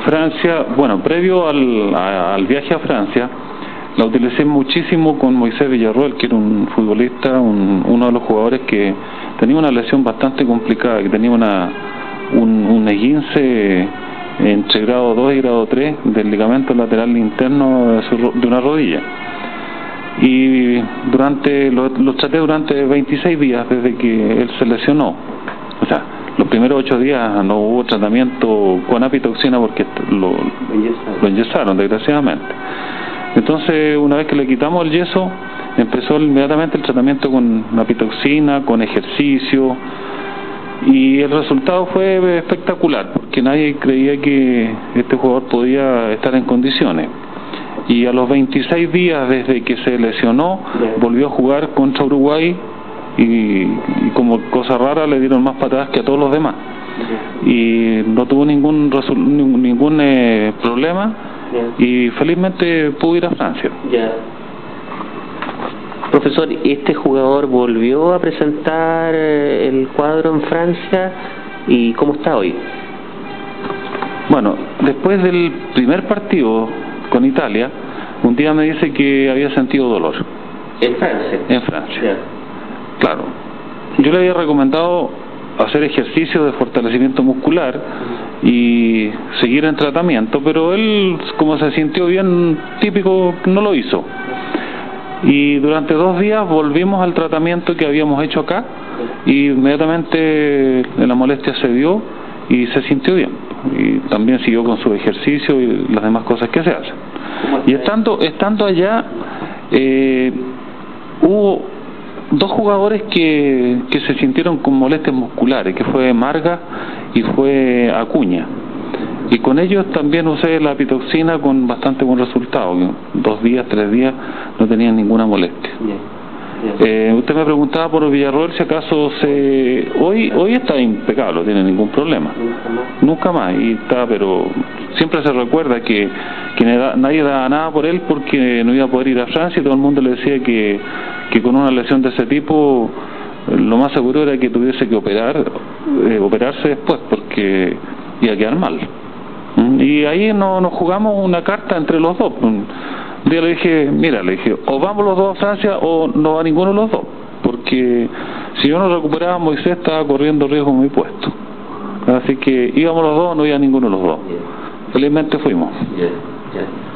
En Francia, bueno, previo al viaje a Francia, la utilicé muchísimo con Moisés Villarroel, que era un futbolista, uno de los jugadores que tenía una lesión bastante complicada, que tenía un esguince entre grado 2 y grado 3 del ligamento lateral interno de una rodilla. Y lo traté durante 26 días desde que él se lesionó. O sea, los primeros 8 días no hubo tratamiento con apitoxina porque lo enyesaron, desgraciadamente. Entonces, una vez que le quitamos el yeso, empezó inmediatamente el tratamiento con apitoxina, con ejercicio, y el resultado fue espectacular, porque nadie creía que este jugador podía estar en condiciones. Y a los 26 días desde que se lesionó, volvió a jugar contra Uruguay, y como cosa rara le dieron más patadas que a todos los demás. Y no tuvo ningún problema, y felizmente pudo ir a Francia. Profesor, ¿este jugador volvió a presentar el cuadro en Francia y cómo está hoy? Bueno, después del primer partido con Italia, un día me dice que había sentido dolor. ¿En Francia? En Francia. Claro. Yo le había recomendado hacer ejercicios de fortalecimiento muscular y seguir en tratamiento, pero él, como se sintió bien típico, no lo hizo. Y durante 2 días volvimos al tratamiento que habíamos hecho acá, y inmediatamente la molestia se dio y se sintió bien. Y también siguió con su ejercicio y las demás cosas que se hacen. Y estando allá, hubo 2 jugadores que se sintieron con molestias musculares, que fue Marga y fue Acuña. Y con ellos también usé la apitoxina con bastante buen resultado. 2 días, 3 días no tenían ninguna molestia. Usted me preguntaba por Villarroel si acaso hoy está impecable, no tiene ningún problema. Nunca más. Y está, pero siempre se recuerda que nadie daba nada por él porque no iba a poder ir a Francia, y todo el mundo le decía que con una lesión de ese tipo lo más seguro era que tuviese que operarse después, porque iba a quedar mal. Y ahí nos jugamos una carta entre los dos. Un día le dije, mira, o vamos los dos a Francia o no va ninguno de los dos, porque si yo no recuperaba, Moisés estaba corriendo riesgo en mi puesto. Así que íbamos los dos, no iba ninguno de los dos. Felizmente fuimos.